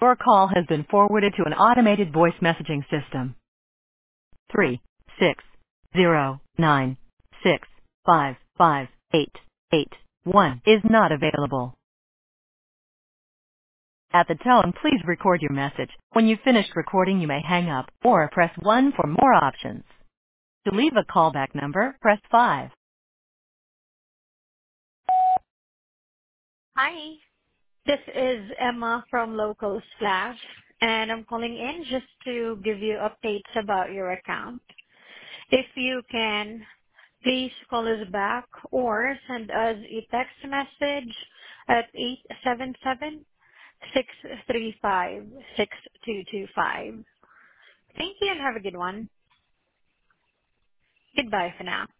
Your call has been forwarded to an automated voice messaging system. 36096555881 is not available. At the tone, please record your message. When you've finished recording, you may hang up or press 1 for more options. To leave a callback number, press 5. Hi, this is Emma from Local Splash, and I'm calling in just to give you updates about your account. If you can, please call us back or send us a text message at 877-635-6225. Thank you and have a good one. Goodbye for now.